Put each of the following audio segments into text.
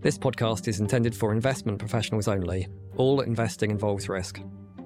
This podcast is intended for investment professionals only. All investing involves risk.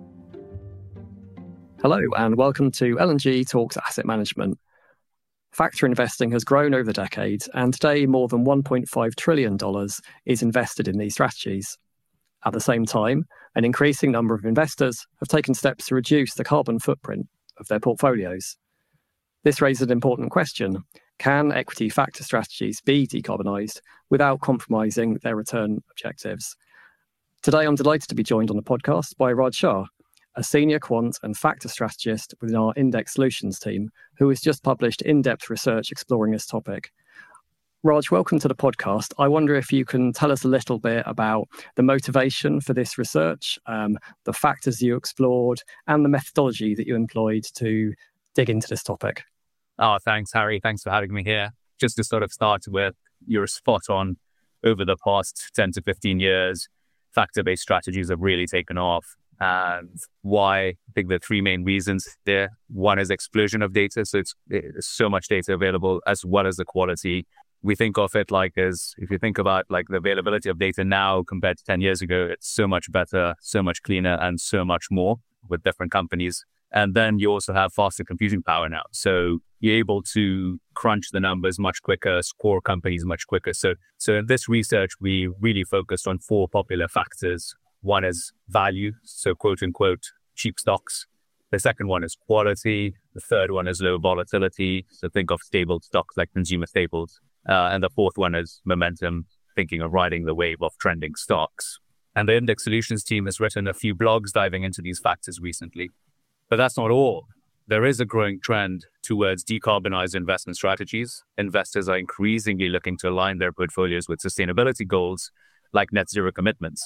Hello and welcome to L&G Talks Asset Management. Factor investing has grown over the decades, and today more than $1.5 trillion is invested in these strategies. At the same time, an increasing number of investors have taken steps to reduce the carbon footprint of their portfolios. This raises an important question. Can equity factor strategies be decarbonised without compromising their return objectives? Today, I'm delighted to be joined on the podcast by Raj Shah, a senior quant and factor strategist within our Index Solutions team, who has just published in-depth research exploring this topic. Raj, welcome to the podcast. I wonder if you can tell us a little bit about the motivation for this research, the factors you explored, and the methodology that you employed to dig into this topic. Oh, thanks, Harry. Thanks for having me here. Just to sort of start with, you're spot on. Over the past 10 to 15 years, factor-based strategies have really taken off. And why? I think there are three main reasons there. One is explosion of data. So it's so much data available, as well as the quality. We think of it like as, if you think about like the availability of data now compared to 10 years ago, it's so much better, so much cleaner, and so much more with different companies. And then you also have faster computing power now. So you're able to crunch the numbers much quicker, score companies much quicker. So in this research, we really focused on four popular factors. One is value, so quote unquote, cheap stocks. The second one is quality. The third one is low volatility. So think of stable stocks like consumer staples. And the fourth one is momentum, thinking of riding the wave of trending stocks. And the Index Solutions team has written a few blogs diving into these factors recently. But that's not all. There is a growing trend towards decarbonized investment strategies. Investors are increasingly looking to align their portfolios with sustainability goals like net zero commitments.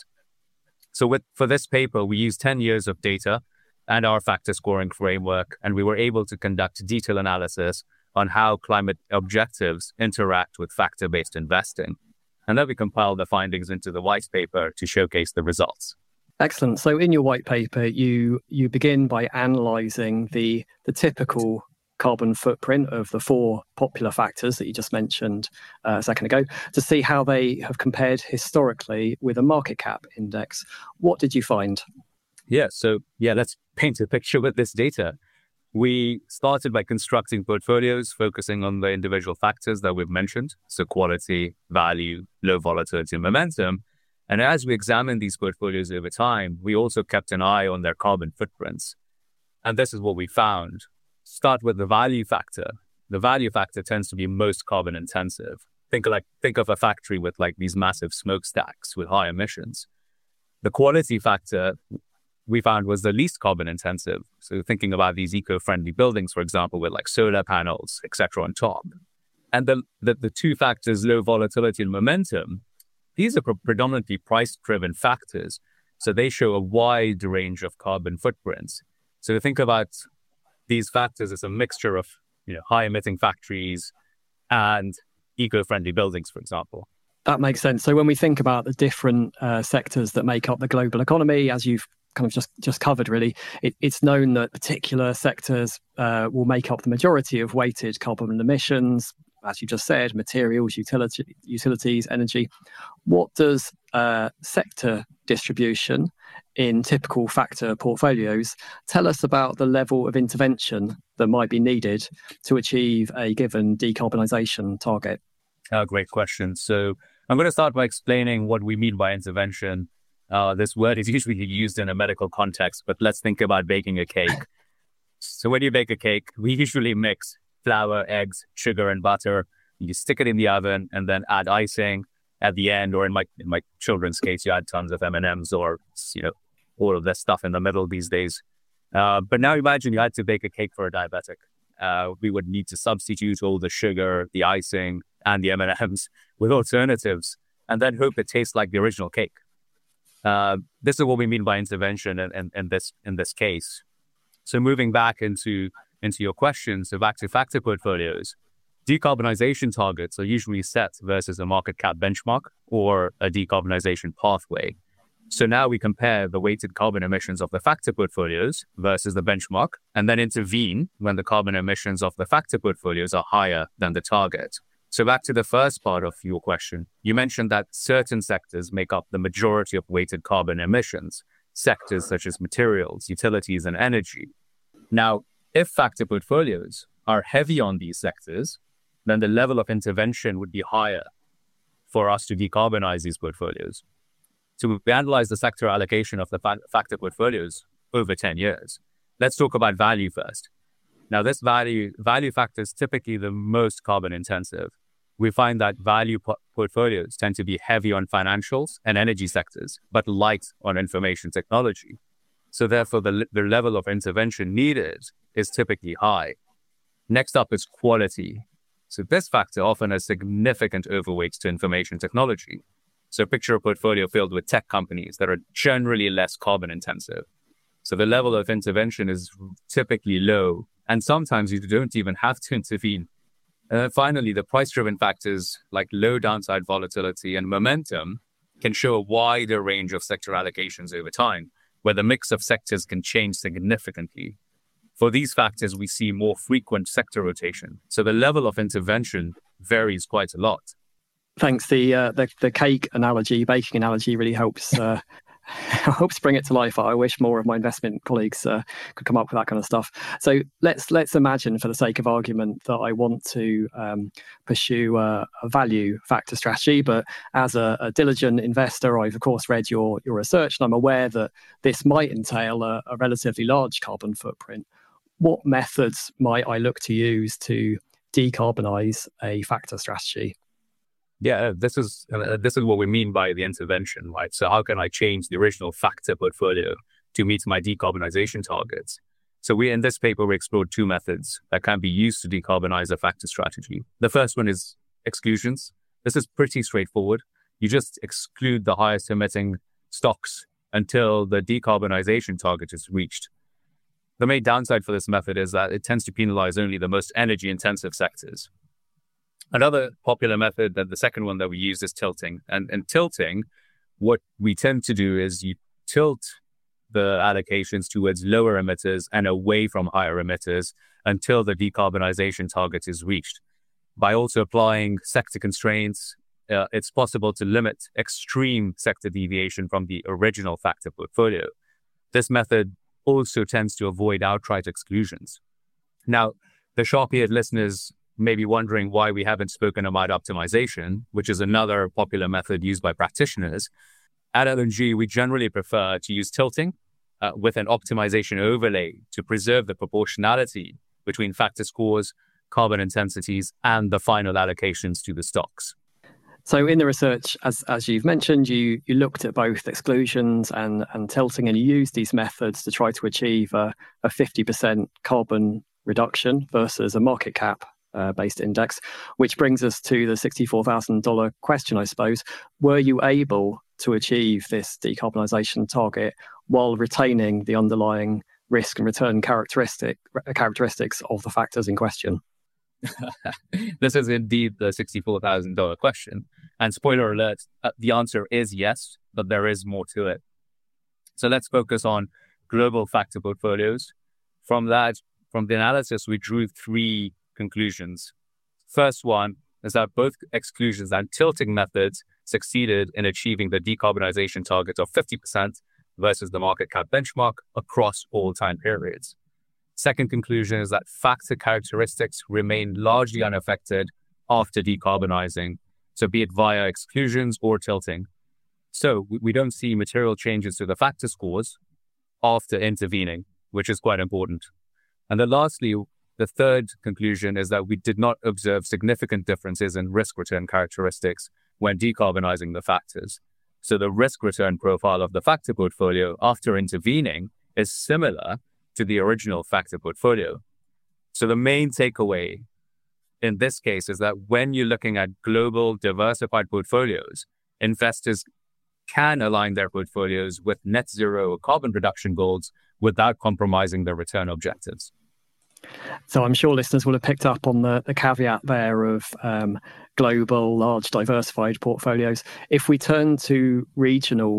So for this paper, we used 10 years of data and our factor scoring framework, and we were able to conduct detailed analysis on how climate objectives interact with factor-based investing. And then we compiled the findings into the white paper to showcase the results. Excellent. So in your white paper, you begin by analysing the typical carbon footprint of the four popular factors that you just mentioned a second ago to see how they have compared historically with a market cap index. What did you find? So let's paint a picture with this data. We started by constructing portfolios focusing on the individual factors that we've mentioned, so quality, value, low volatility, and momentum. And as we examined these portfolios over time, we also kept an eye on their carbon footprints. And this is what we found. Start with the value factor. The value factor tends to be most carbon intensive. Think of a factory with like these massive smokestacks with high emissions. The quality factor we found was the least carbon intensive. So thinking about these eco-friendly buildings, for example, with like solar panels, etc. on top. And the two factors, low volatility and momentum, these are predominantly price-driven factors, so they show a wide range of carbon footprints. So think about these factors as a mixture of, high-emitting factories and eco-friendly buildings, for example. That makes sense. So when we think about the different sectors that make up the global economy, as you've kind of just covered, really, it's known that particular sectors will make up the majority of weighted carbon emissions. As you just said, materials, utilities, energy. What does sector distribution in typical factor portfolios tell us about the level of intervention that might be needed to achieve a given decarbonisation target? Great question. So I'm going to start by explaining what we mean by intervention. This word is usually used in a medical context, but let's think about baking a cake. So when you bake a cake, we usually mix flour, eggs, sugar, and butter. You stick it in the oven and then add icing at the end, or in my children's case, you add tons of M&Ms or, all of this stuff in the middle these days. But now imagine you had to bake a cake for a diabetic. We would need to substitute all the sugar, the icing, and the M&Ms with alternatives, and then hope it tastes like the original cake. This is what we mean by intervention in this case. So moving back into your question, so back to factor portfolios, decarbonization targets are usually set versus a market cap benchmark or a decarbonization pathway. So now we compare the weighted carbon emissions of the factor portfolios versus the benchmark, and then intervene when the carbon emissions of the factor portfolios are higher than the target. So back to the first part of your question, you mentioned that certain sectors make up the majority of weighted carbon emissions, sectors such as materials, utilities, and energy. Now, if factor portfolios are heavy on these sectors, then the level of intervention would be higher for us to decarbonize these portfolios. So we analyze the sector allocation of the factor portfolios over 10 years. Let's talk about value first. Now, this value factor is typically the most carbon intensive. We find that value portfolios tend to be heavy on financials and energy sectors, but light on information technology. So therefore, the level of intervention needed is typically high. Next up is quality. So this factor often has significant overweights to information technology. So picture a portfolio filled with tech companies that are generally less carbon intensive. So the level of intervention is typically low, and sometimes you don't even have to intervene. Finally, the price-driven factors like low downside volatility and momentum can show a wider range of sector allocations over time, where the mix of sectors can change significantly. For these factors, we see more frequent sector rotation. So the level of intervention varies quite a lot. Thanks. The cake analogy, baking analogy really helps helps bring it to life. I wish more of my investment colleagues could come up with that kind of stuff. So let's imagine, for the sake of argument, that I want to pursue a value factor strategy, but as a diligent investor, I've of course read your research, and I'm aware that this might entail a relatively large carbon footprint. What methods might I look to use to decarbonize a factor strategy? Yeah, this is what we mean by the intervention, right? So how can I change the original factor portfolio to meet my decarbonization targets? So in this paper, we explored two methods that can be used to decarbonize a factor strategy. The first one is exclusions. This is pretty straightforward. You just exclude the highest emitting stocks until the decarbonization target is reached. The main downside for this method is that it tends to penalize only the most energy intensive sectors. Another popular method, the second one that we use, is tilting. And in tilting, what we tend to do is you tilt the allocations towards lower emitters and away from higher emitters until the decarbonization target is reached. By also applying sector constraints, it's possible to limit extreme sector deviation from the original factor portfolio. This method also tends to avoid outright exclusions. Now, the sharp-eared listeners may be wondering why we haven't spoken about optimization, which is another popular method used by practitioners. At L&G, we generally prefer to use tilting with an optimization overlay to preserve the proportionality between factor scores, carbon intensities, and the final allocations to the stocks. So in the research, as you've mentioned, you looked at both exclusions and tilting, and you used these methods to try to achieve a 50% carbon reduction versus a market cap based index, which brings us to the $64,000 question, I suppose. Were you able to achieve this decarbonisation target while retaining the underlying risk and return characteristics of the factors in question? This is indeed the $64,000 question. And spoiler alert, the answer is yes, but there is more to it. So let's focus on global factor portfolios. From the analysis, we drew three conclusions. First one is that both exclusions and tilting methods succeeded in achieving the decarbonization target of 50% versus the market cap benchmark across all time periods. Second conclusion is that factor characteristics remain largely unaffected after decarbonizing, so be it via exclusions or tilting. So we don't see material changes to the factor scores after intervening, which is quite important. And then lastly, the third conclusion is that we did not observe significant differences in risk-return characteristics when decarbonizing the factors. So the risk-return profile of the factor portfolio after intervening is similar to the original factor portfolio. So the main takeaway in this case is that when you're looking at global diversified portfolios, investors can align their portfolios with net zero carbon reduction goals without compromising their return objectives. So I'm sure listeners will have picked up on the caveat there of global, large, diversified portfolios. If we turn to regional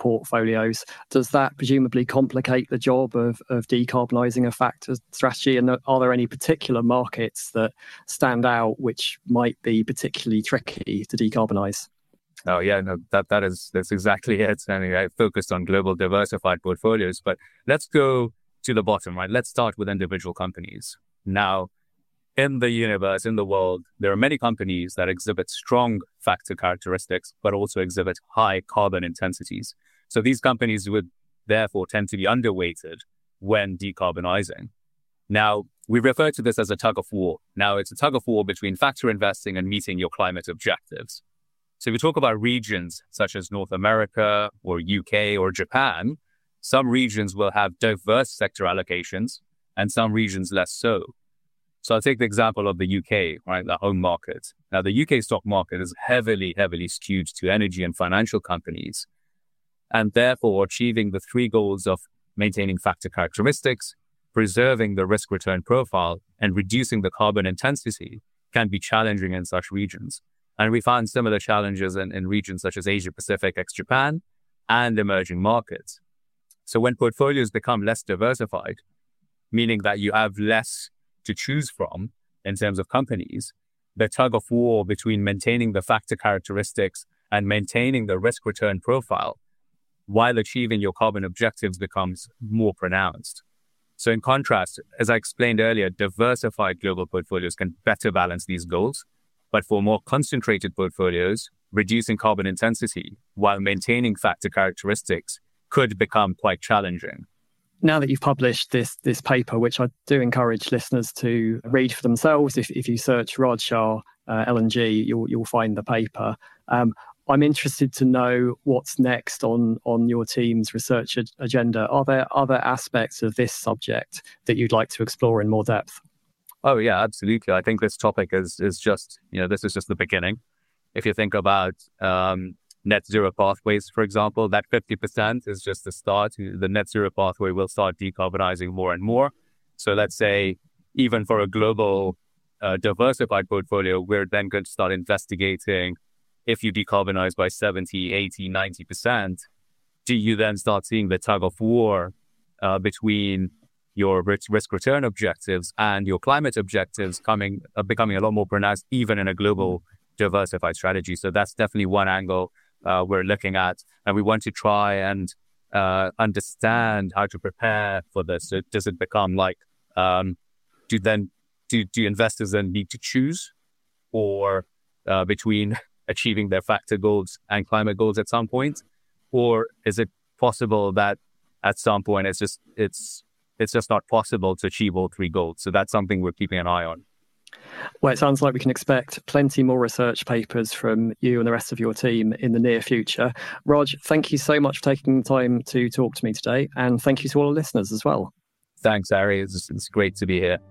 portfolios. Does that presumably complicate the job of decarbonising a factor strategy? And are there any particular markets that stand out which might be particularly tricky to decarbonise? Oh yeah, no, that's exactly it. I mean, I focused on global diversified portfolios, but let's go to the bottom, right? Let's start with individual companies. Now, in the universe, in the world, there are many companies that exhibit strong factor characteristics, but also exhibit high carbon intensities. So these companies would therefore tend to be underweighted when decarbonizing. Now, we refer to this as a tug of war. Now, it's a tug of war between factor investing and meeting your climate objectives. So if we talk about regions such as North America or UK or Japan, some regions will have diverse sector allocations and some regions less so. So I'll take the example of the UK, right, the home market. Now, the UK stock market is heavily skewed to energy and financial companies. And therefore, achieving the three goals of maintaining factor characteristics, preserving the risk-return profile, and reducing the carbon intensity can be challenging in such regions. And we found similar challenges in regions such as Asia-Pacific, ex-Japan, and emerging markets. So when portfolios become less diversified, meaning that you have less to choose from in terms of companies, the tug of war between maintaining the factor characteristics and maintaining the risk-return profile while achieving your carbon objectives becomes more pronounced. So in contrast, as I explained earlier, diversified global portfolios can better balance these goals. But for more concentrated portfolios, reducing carbon intensity while maintaining factor characteristics could become quite challenging. Now that you've published this paper, which I do encourage listeners to read for themselves, if you search Raj Shah LNG, you'll find the paper. I'm interested to know what's next on your team's research agenda. Are there other aspects of this subject that you'd like to explore in more depth? Oh, yeah, absolutely. I think this topic is just, this is just the beginning. If you think about net zero pathways, for example, that 50% is just the start. The net zero pathway will start decarbonizing more and more. So let's say even for a global diversified portfolio, we're then going to start investigating if you decarbonize by 70, 80, 90%, do you then start seeing the tug of war between your risk-return objectives and your climate objectives becoming a lot more pronounced, even in a global diversified strategy. So that's definitely one angle we're looking at. And we want to try and understand how to prepare for this. So does it become like, do investors then need to choose or between achieving their factor goals and climate goals at some point? Or is it possible that at some point it's just not possible to achieve all three goals? So that's something we're keeping an eye on. Well, it sounds like we can expect plenty more research papers from you and the rest of your team in the near future. Raj, thank you so much for taking the time to talk to me today. And thank you to all the listeners as well. Thanks, Ari. It's great to be here.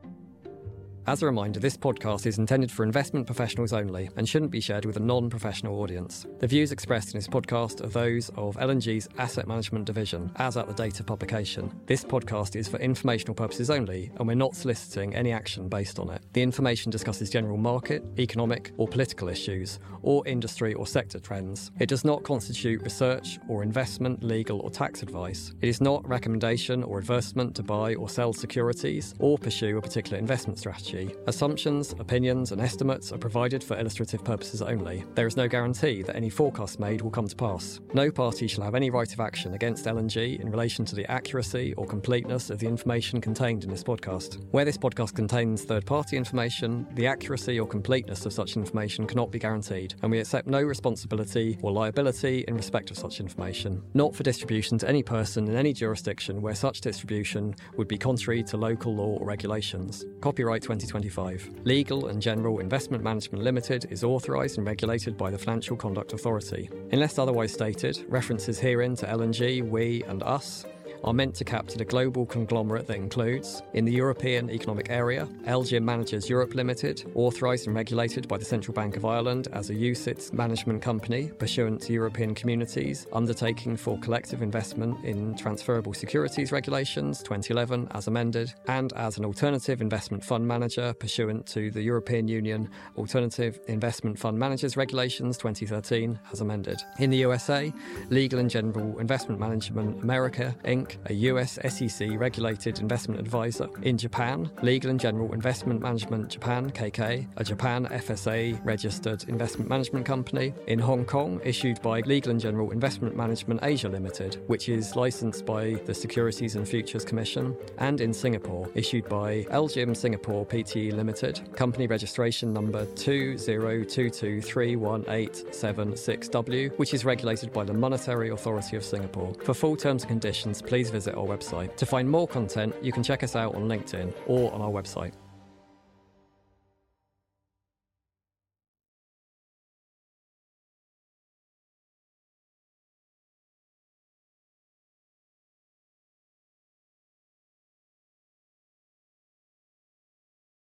As a reminder, this podcast is intended for investment professionals only and shouldn't be shared with a non-professional audience. The views expressed in this podcast are those of L&G's asset management division, as at the date of publication. This podcast is for informational purposes only, and we're not soliciting any action based on it. The information discusses general market, economic, or political issues, or industry or sector trends. It does not constitute research or investment, legal, or tax advice. It is not recommendation or advertisement to buy or sell securities or pursue a particular investment strategy. Assumptions, opinions, and estimates are provided for illustrative purposes only. There is no guarantee that any forecast made will come to pass. No party shall have any right of action against L&G in relation to the accuracy or completeness of the information contained in this podcast. Where this podcast contains third-party information, the accuracy or completeness of such information cannot be guaranteed, and we accept no responsibility or liability in respect of such information. Not for distribution to any person in any jurisdiction where such distribution would be contrary to local law or regulations. Copyright 2025. Legal and General Investment Management Limited is authorised and regulated by the Financial Conduct Authority. Unless otherwise stated, references herein to L&G, we and us are meant to capture the global conglomerate that includes, in the European Economic Area, LGIM Managers Europe Limited, authorised and regulated by the Central Bank of Ireland as a UCITS management company pursuant to European Communities Undertaking for Collective Investment in Transferable Securities Regulations 2011 as amended, and as an alternative investment fund manager pursuant to the European Union Alternative Investment Fund Managers Regulations 2013 as amended. In the USA, Legal & General Investment Management America, Inc., a US SEC regulated investment advisor. In Japan, Legal & General Investment Management Japan, KK, a Japan FSA registered investment management company. In Hong Kong, issued by Legal & General Investment Management Asia Limited, which is licensed by the Securities and Futures Commission. And in Singapore, issued by LGIM Singapore Pte Limited, company registration number 2022318766W, which is regulated by the Monetary Authority of Singapore. For full terms and conditions, please visit our website. To find more content, you can check us out on LinkedIn or on our website.